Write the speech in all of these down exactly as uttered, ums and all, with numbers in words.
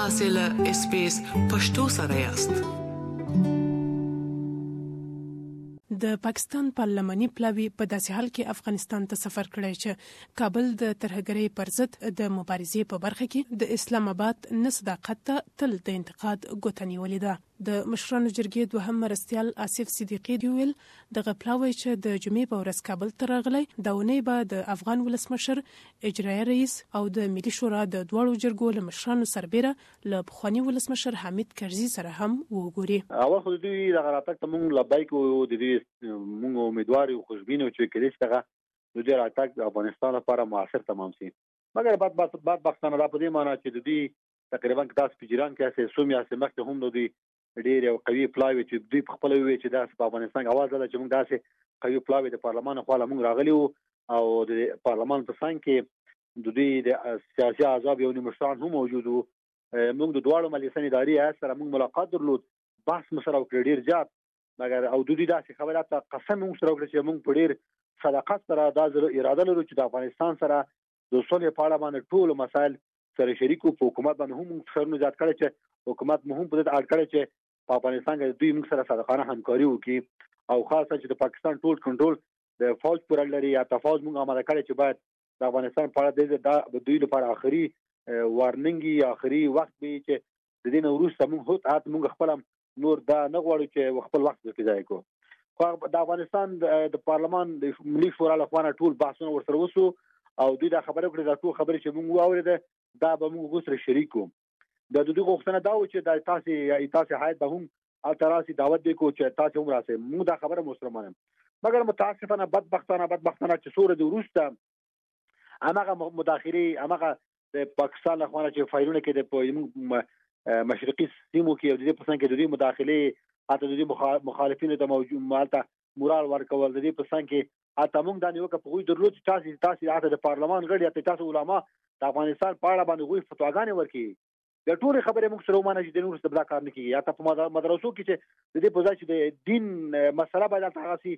تاسو له اس بي اس پښتو سره یاست. د پاکستان پارلماني پلاوی په داسې حال کې افغانستان ته سفر کړی چې کابل د ترهګرۍ پر ضد د مبارزې په برخه کې د اسلام آباد نه صداقت ته تل د انتقاد ګوته نیولې ده. د مشرانو جرګې دوهم مرستیال آصف صدیقي ویل دغه پلاوی چې د جمعې په ورځ کابل ته راغلی دا ونې به د افغان ولسمشر اجرایي رئیس او د ملي شورا د دواړو جرګو له مشرانو سربېره له پخواني ولسمشر حامد کرزي سره هم وګوري. اول خو دوی دغه راتګ ته موږ لبیک او د دې موږ امیدوار یو خوشبین او چې کېدای شي دغه د دې راتګ د افغانستان لپاره موثر تمام شي. مګر بعد بعد بعد بختانه دا په دې معنی چې د دې تقریبا تاسو په جیران کې اسې سومیا سه مخته هم د دې ډېر یو قوي پلاوی چې دوی په خپل وی چې د افغانستان اواز ده چې موږ داسې قوي پلاوی د پارلمان خو له موږ راغلی او د پارلمان په څنګ کې د دوی د سیاسي احزاب یو مشران هم موجود وو. موږ د دواړو مجلسونو اداري سره موږ ملاقات درلود، بحث مسره وکړ ډېر زیات، مګر او دوی داسې خبرات قسم موږ سره وکړ چې موږ په ډېر صداقت سره دا اراده لرو چې د افغانستان سره د صلح په اړه باندې ټول مسایل سره شریکو په حکومت باندې هم څرنو زیات کړي چې حکومت مهم په دې اړه کړي چې په افغانستان کې دوی موږ سره صادقانه همکاري وکړي او خاصه چې د پاکستان ټول کنټرول د فوج پر لري یا تفاوض موږ آماده کړی چې باید د افغانستان په اړه د دوی لپاره آخري وارننګي آخري وخت به چې د دې وروسته موږ هوت هات موږ خپل نور دا نه غواړو چې خپل وخت کې ځای کو. خو د افغانستان د پارلمان د ملي شورا لخوا ټول بحثونه ورسره وسو او دوی دا خبره کړې دا ټول خبرې چې موږ واورېده دا به موږ غوسره شریکو. د دوی غوښتنه دا و چې د تاسو یا تاسو حیات به هم التراسی دعوت دی کو چې تاسو هم راسه موږ دا خبره مسلمانم. مګر متاسفانه بدبختانه بدبختانه چې سورې د وروسته هغه مداخلي هغه د پاکستان له خوا چې فایلونه کې د مشرقي سیمو کې د دې پسند کې د دې مداخله اته د دې مخالفینو ته موجود مالته مورال ورکول د دې پسند کې اته موږ د نیوکه په وی درلود تاسو تاسو اته د پارلمان غړي تاسو علما د افغانستان په اړه باندې غوي فتواګانې ورکړي. د ټول خبره موږ سره ومانه چې د نور څه بلا کار نه کیږي یا ته په مدرسو کې چې د دې په ځای چې د دین مسله باید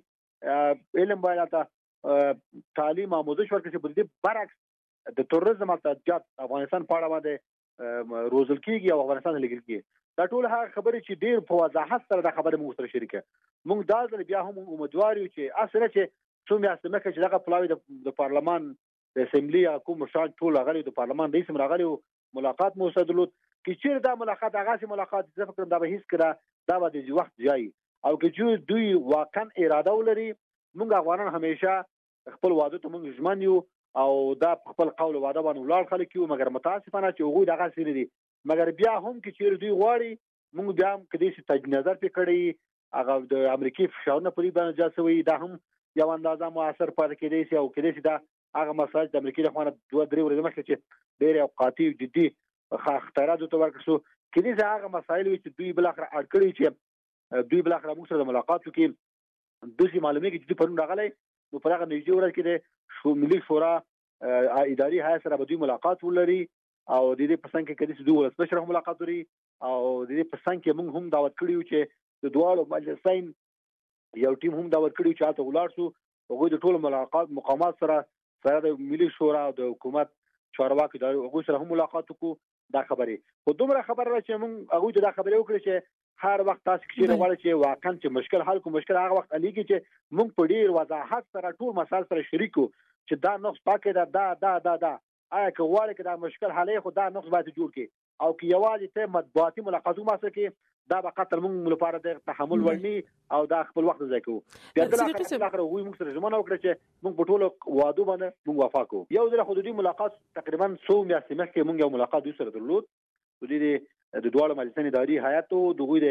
تاسو علم باید تاسو تعلیم آموزش ورکړي په دې برعکس د تروریزم او تجارت افغانستان په اړه باندې روزل کیږي او افغانستان لګل کیږي. دا ټول هغه خبرې چې ډېر په وضاحت سره د خبره موږ سره شریکه موږ دا ځل بیا هم امیدوار یو چې اصله چې څومره اسمه چې دغه پلاوی د پارلمان د اسمبلی حکومت مشان ټول غړي د پارلمان رئیس راغلي ملاقات مو سدلود کې چې دا ملاقات هغه سي ملاقات زه فکر دا به هیڅ کړه دا به د وخت ځای او کې دوی واقعا اراده ولري موږ افغانان همیشه خپل وعده ته موږ ژمن یو او دا خپل قول وعده باندې ولر خلک یو مګر متاسفانه چې هغه دغه سری دي مګر بیا هم کې چې دوی غواړي موږ بیا هم کدي چې تج نظر پکړي هغه د امریکای فشارونه پرې باندې جاسوي دا هم یو اندازه موثر پاتې کېدی شي او کېدی شي دا هغه مسایل د امریکای له خوا دوه درې ورځې مخکې چې ډېر اوقاتي جدي اختراعات ته ورکړو کله چې هغه مسایل چې دوی بل اخر اړ کړی چې دوی بل اخر موږ سره ملاقات وکړي د دې معلومه کې چې پرون راغلی نو پر هغه نږدې ورځ کې د شو ملي شورا اداري هيئت سره به دوی ملاقات ولري او د دې پسند کې کله چې دوی ولسمشر هم ملاقات لري او د دې پسند کې موږ هم دعوت کړیو چې د دواړو مجلسین یو ټیم هم دعوت کړیو چې تاسو ولار شو هغه د ټول ملاقات مقامات سره سره د ملي شورا او د حکومت چارواکي د هغه سره هم ملاقات وکړو. دا خبره خو دومره خبره چې موږ هغه دا خبره وکړه چې هر وخت تاسو کې راوړل چې واقعا چې مشکل حل کو مشکل هغه وخت علي کې چې موږ په ډیر وضاحت سره ټول مسائل سره شریکو چې دا نقص پاکه دا دا دا دا دا آیا که غواړي چې دا مشکل حل خو دا نقص باید جوړ کړي او که یوازې ته مطبوعاتي ملاقاتونه ما سره کې دا به قتل موږ لپاره د تحمل ورني او دا خپل وخت ځای کوو. بیا د اخر وی موږ سره ژمنه وکړه چې موږ په ټولو وعده باندې موږ وفاقو. یو ځل حدودي ملاقات تقریبا څو میاشتې مخکې موږ یو ملاقات دوی سره درلود د دې د دواړو مجلسونو اداري هيئت او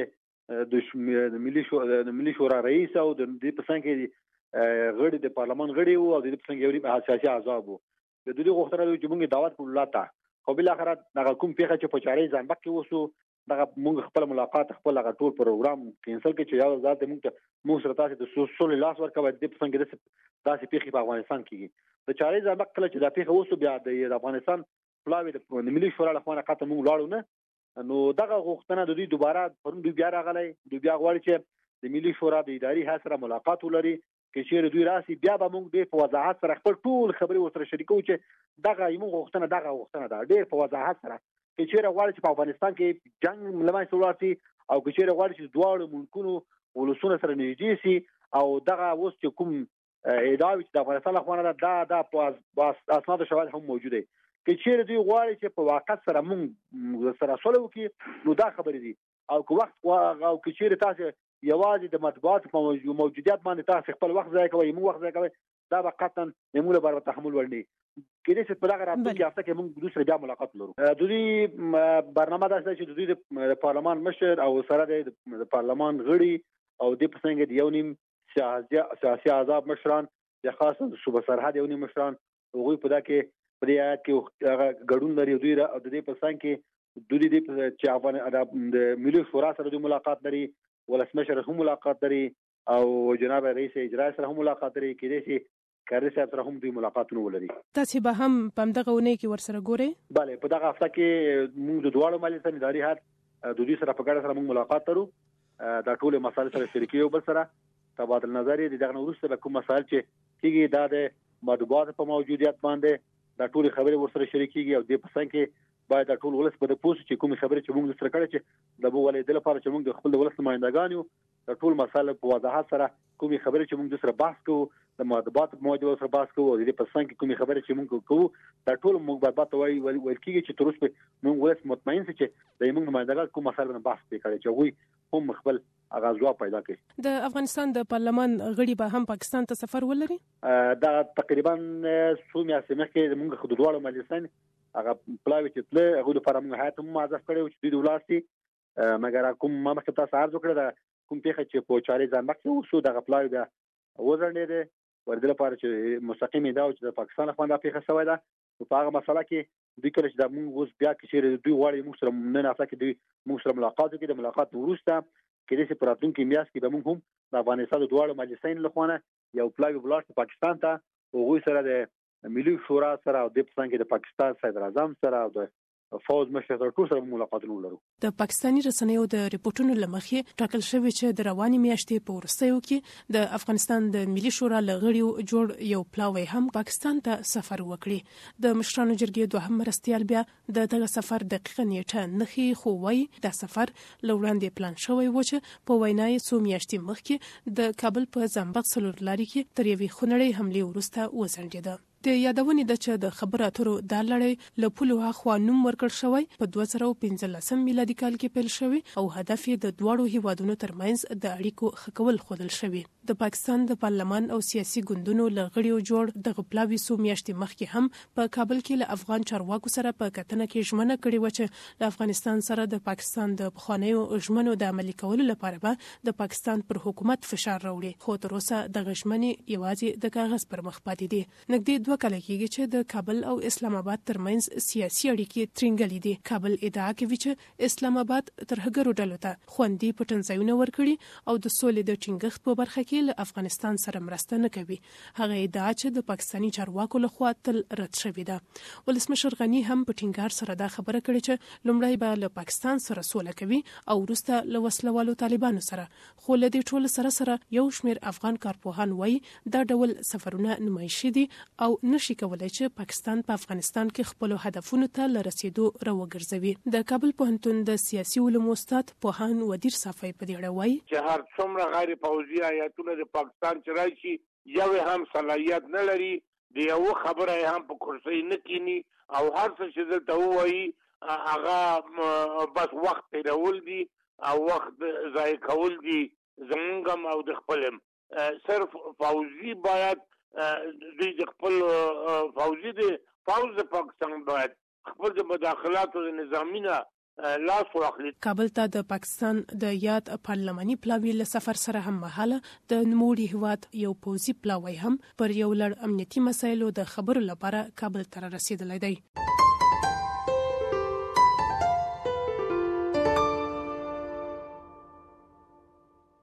د د ملي شورا د ملي شورا رئیس او د دې پسند کې غړي د پارلمان غړي او د دې پسند کې یو سیاسي احزاب د دوی غوښتنه چې موږ دعوت کړو لاته خو بل اخر دغه کوم پیښه چې په چارې ځان بکې وسو دغه موږ خپل ملاقات خپل هغه ټول پروګرام کینسل کړ چې یو ځات موږ ته موږ سره تاسو د سوسول لاس ورکوي د پسند کې داسې پیښې په افغانستان کې د چارې ځان بکې چې دا پیښه وسو بیا د افغانستان پلاوی د ملي شورا له خوا قطه موږ لاړو نه نو دغه غوښتنه د دوی دوباره پرون دوی بیا راغلی دوی بیا غواړي چې د ملي شورا د اداري هيئت سره ملاقات ولري کې چې دوی راسي بیا به موږ ډېر په وضاحت سره خپل ټول خبرې ورسره شریکو چې دغه موږ غوښتنه دغه غوښتنه ده ډېر په وضاحت سره کې چیرې غواړي چې په افغانستان کې جنگ لمای سولار سي او کې چیرې غواړي چې دواړو ملکونو ولسونه سره نږدې سي او دغه اوس چې کوم ادعاوې چې د افغانستان لخوا دا دا په اسناد او شواهد هم موجود دي کې چیرې دوی غواړي چې په واقع سره موږ سره سره وکړي نو دا خبرې دي او که وخت او کې چیرې تاسو یوازې د مطبوعات په موجودیت باندې تاسو خپل وخت ضایع کوئ موږ وخت ضایع کوئ دا به قطعا موږ لپاره تحمل ورني کله چې په دغه راتلونکي هفته کې موږ دوسر بیا ملاقات لرو د دوی برنامه دا چې د دوی د پارلمان مشر او سره د پارلمان غړي او د پسنګ د یو نیم سیاسي احزاب مشران د خاصه صوبه سرحد یو نیم مشران هغه په دا کې په دې آیات کې ګډون لري دوی د دې پسنګ کې دوی د چې افغان د ملي شورا سره د ملاقات لري ولسمشر هم ملاقات لري او جناب رئیس اجرا سره هم ملاقات لري کې دي کاري صاحب سره هم دوی ملاقاتونه ولري تاسو به هم په دغه ونه کې ورسره ګورئ bale په دغه هفته کې موږ د دواړو مالي سره اداري هات د دوی سره په ګډه سره موږ ملاقات لرو دا ټول مسایل سره شریکي یو بل سره تبادل نظر دي دغه وروسته کوم مسایل چې کیږي دا د مطبوعات په موجودیت باندې دا ټول خبرې ورسره شریکيږي او د پسند کې باید دا ټول ولس په د پوسټ چې کوم خبرې چې موږ سره کړې چې د بو ولې د لپاره چې موږ د خپل ولس نمائندګان یو دا ټول مسایل په وضاحت سره کوم خبرې چې موږ سره بحث کوو د مطبوعات په موجودیت سره بحث کوو د پسند کې کوم خبرې چې موږ کوو دا ټول موږ برابر وایي ول کېږي چې تر اوسه موږ ولس مطمئن سي چې د موږ نمائندګان کوم مسایل باندې بحث وکړي چې وي هم خپل اغازوا پیدا کړي د افغانستان د پارلمان غړي به هم پاکستان ته سفر ولري دا تقریبا څو میاشتې مخکې موږ خودواړو مجلسین هغه پلاوی چې تل هغه لپاره موږ حیات هم معرفي کړو چې د ولاسي مګر کوم ما مخ ته سار وکړه دا کوم پیخه چې په چاري ځان مخکې وسو د پلاوی دا وزرنې ده ورته لپاره چې مستقیمي دا چې د پاکستان خو دا پیخه سوی ده په هغه مسله کې د کله چې د موږ اوس بیا کې چې دوی غواړي موږ سره نه نه افته کې دوی موږ سره ملاقات وکړي د ملاقات وروسته کې چې پراتون کې میاس کې به موږ هم د افغانستان د دوه مجلسین لخوانه یو پلاوی بلاټ پاکستان ته او غوي سره د ملي شورا سره او د پسند کې د پاکستان صدر اعظم سره او د فوز مشر سره ټول سره ملاقاتونه لرو د پاکستاني رسنیو د ریپورتونو لمخې ټاکل شوی چې د رواني میاشتې په ورستیو کې د افغانستان د ملي شورا لغړیو جوړ یو پلاوی هم پاکستان ته سفر وکړي د مشرانو جرګې دوهم مرستيال بیا د دغه سفر دقیقه نیټه نخي خو وای د سفر لوړاندې پلان شوی و چې په وینای څو میاشتې مخکې د کابل په زنبق سلور لاري کې تر یوې خونړۍ حمله وروسته وسنجیده د یادونې د چې د خبرو اترو د لړۍ له پولو اخوا نوم ورکړ شوی په دوه زره پنځلسم میلادي کال کې پیل شوی او هدف یې د دوړو هیوادونو ترمنځ د اړیکو خکول خودل شوی د پاکستان د پارلمان او سیاسي ګوندونو لغړیو جوړ د غپلاوي سو میاشتې مخکې هم په کابل کې له افغان چارواکو سره په کتنه کې ژمنه کړې و چې د افغانستان سره د پاکستان د بخوانیو ژمنو د عملي کولو لپاره به د پاکستان پر حکومت فشار راوړي خو تر اوسه د غژمنې یوازې د کاغذ پر مخ پاتې دي نګدي کله کېږي چې د کابل او اسلام آباد ترمنځ سیاسي اړیکې ترنګلې دي کابل ادعا کوي چې اسلام آباد ترهګرو ډلو ته خوندي پټنځایونه ورکړي او د سولې د ټینګښت په برخه کې له افغانستان سره مرسته نه کوي هغه ادعا چې د پاکستاني چارواکو لخوا تل رد شوې ده ولسمشر غنی هم په ټینګار سره دا خبره کړې چې لومړی به له پاکستان سره سوله کوي او وروسته له وسلوالو طالبانو سره خو له دې ټول سره سره یو شمېر افغان کارپوهان وایي دا ډول سفرونه نمایشي دي او نشي کولای چې پاکستان په افغانستان کې خپل هدفونو ته لرسیدو راوګرځوي د کابل پوهنتون د سیاسي علومو استاد پوهان ودیر صافی په دې اړه وایي چې هر څومره غیر پوځي آیاتونه د پاکستان چې راشي یو هم صلاحیت نه لري د یو خبره هم په کرسي نه کینی او هر څه چې دلته وایي هغه بس وخت تیرول دي او وخت ضایع کول دي زمونږ او د خپلم صرف فوزي باید دوی د خپل فوزي د فوز د پاکستان باید خپل د مداخلات او نظامینا لاس واخلي کابل ته د پاکستان د یاد پارلماني پلاوی له سفر سره هم مهاله د نموړي هواد یو پوزي پلاوی هم پر یو لړ امنیتي مسایلو د خبرو لپاره کابل ته رسیدلی دی